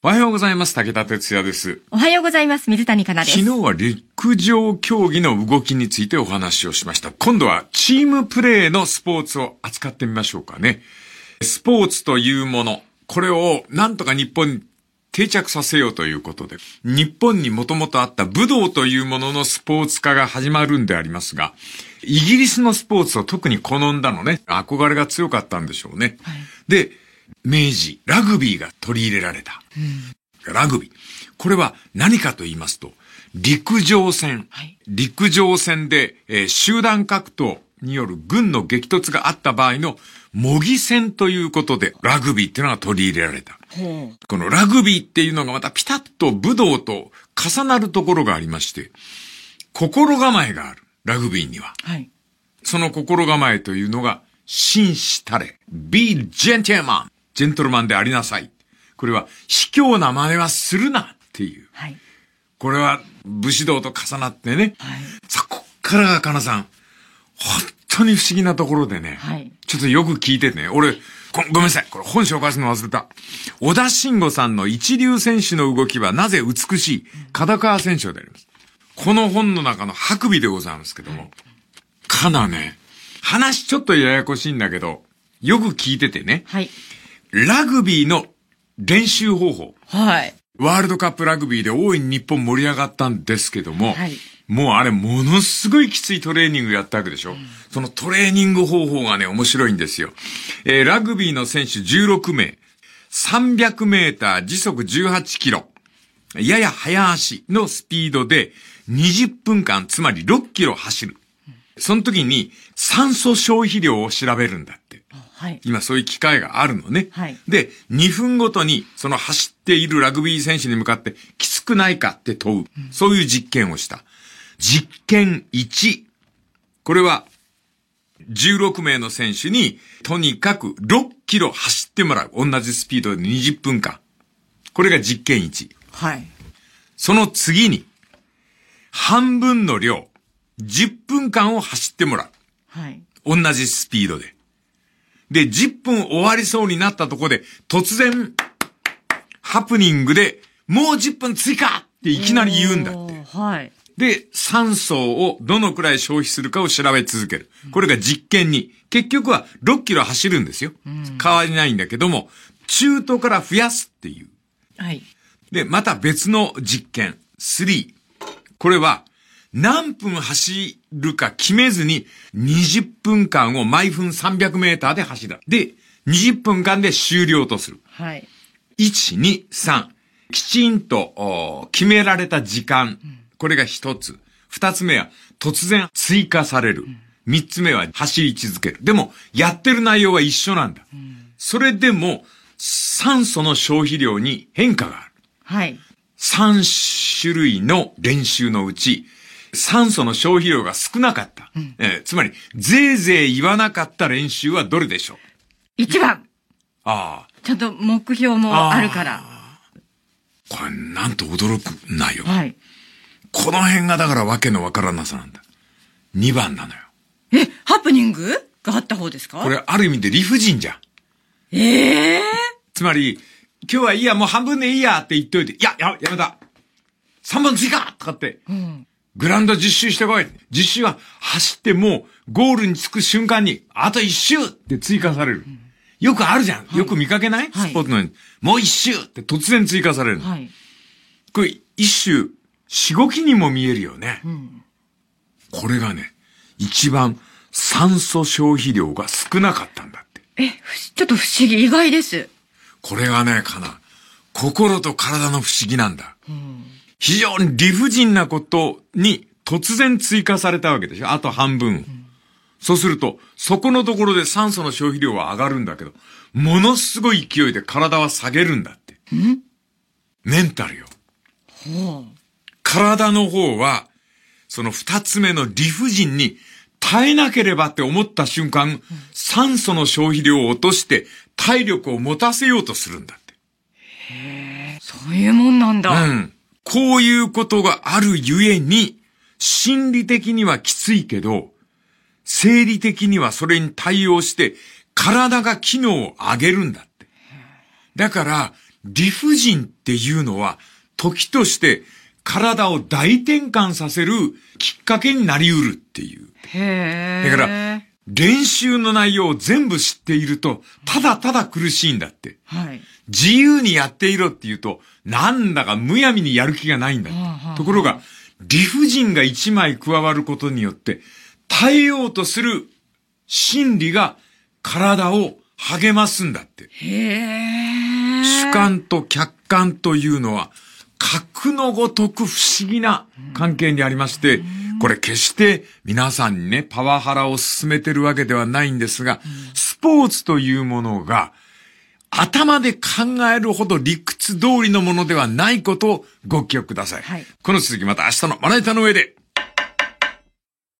おはようございます。武田哲也です。 おはようございます。水谷香奈です。 昨日は陸上競技の動きについてお話をしました。今度はチームプレーのスポーツを扱ってみましょうかね。スポーツというもの、これをなんとか日本に定着させようということで、日本にもともとあった武道というもののスポーツ化が始まるんでありますが、イギリスのスポーツを特に好んだのね。憧れが強かったんでしょうね。はい、で、明治、ラグビーが取り入れられた。ラグビー。これは何かと言いますと、陸上戦。はい、陸上戦で、集団格闘による軍の激突があった場合の模擬戦ということで、ラグビーっていうのが取り入れられた。このラグビーっていうのがまたピタッと武道と重なるところがありまして、心構えがある。ラグビーには。はい、その心構えというのが、紳士たれ。be gentleman。ジェントルマンでありなさい。これは、卑怯な真似はするなっていう。はい、これは、武士道と重なってね。はい、さあ、こっからが、かなさん、本当に不思議なところでね。はい、ちょっとよく聞いてね。俺、ごめんなさい。これ本紹介するの忘れた。小田慎吾さんの一流選手の動きはなぜ美しい。片川選手であります。この本の中の白尾でございますけども。かなね。話ちょっとややこしいんだけど、よく聞いててね。はい。ラグビーの練習方法。はい。ワールドカップラグビーで大いに日本盛り上がったんですけども、はい。もうあれものすごいきついトレーニングやったわけでしょ。そのトレーニング方法がね、面白いんですよ。ラグビーの選手16名、300メーター時速18キロ、やや早足のスピードで20分間、つまり6キロ走る。その時に酸素消費量を調べるんだって。はい、今そういう機会があるのね。はい、で、2分ごとにその走っているラグビー選手に向かってきつくないかって問う。そういう実験をした。実験1。これは16名の選手にとにかく6キロ走ってもらう。同じスピードで20分間。これが実験1。はい。その次に半分の量。10分間を走ってもらう。はい。同じスピードで。で、10分終わりそうになったところで、突然、ハプニングで、もう10分追加っていきなり言うんだって。はい。で、酸素をどのくらい消費するかを調べ続ける。これが実験に。結局は6キロ走るんですよ。変わりないんだけども、中途から増やすっていう。はい。で、また別の実験、3。これは、何分走るか決めずに20分間を毎分300メーターで走る。で、20分間で終了とする。はい。1、2、3。きちんと決められた時間。これが一つ。二つ目は突然追加される。三つ目は走り続ける。でも、やってる内容は一緒なんだ。それでも、酸素の消費量に変化がある。はい。3種類の練習のうち、酸素の消費量が少なかった。つまり、ぜいぜい言わなかった練習はどれでしょう？ 1 番。ああ。ちゃんと目標もあるから。 これ、なんと驚くないよ。はい。この辺がだからわけのわからなさなんだ。2番なのよ。 ハプニングがあった方ですか？ これ、ある意味で理不尽じゃん。つまり、今日はいいや、もう半分でいいやって言っといて、やめた。3分追加とかって。グラウンド10周してこい。10周は走ってもうゴールに着く瞬間に、あと1周って追加される。よくあるじゃん。よく見かけない、スポーツのように。もう1周って突然追加される。はい、これ1周、4、5機にも見えるよね。これがね、一番酸素消費量が少なかったんだって。 ちょっと不思議、意外です。 これがね、心と体の不思議なんだ。非常に理不尽なことに突然追加されたわけでしょ。あと半分。そうすると、そこのところで酸素の消費量は上がるんだけど、ものすごい勢いで体は下げるんだって。メンタルよ。体の方は、その二つ目の理不尽に耐えなければって思った瞬間、酸素の消費量を落として体力を持たせようとするんだって。 そういうもんなんだ。 こういうことがあるゆえに、心理的にはきついけど、生理的にはそれに対応して、体が機能を上げるんだって。だから、 理不尽っていうのは、時として体を大転換させるきっかけになり得るっていう。 へー。 だから、練習の内容を全部知っていると、ただただ苦しいんだって。 はい。 自由にやっていろって言うと、なんだかむやみにやる気がないんだって。ところが、理不尽が一枚加わることによって、耐えようとする心理が体を励ますんだって。 へー。 主観と客観というのは、核のごとく不思議な関係にありまして、これ決して皆さんにね、パワハラを進めてるわけではないんですが、スポーツというものが、頭で考えるほど理屈通りのものではないことをご記憶ください。はい、この続きまた明日のまな板の上で。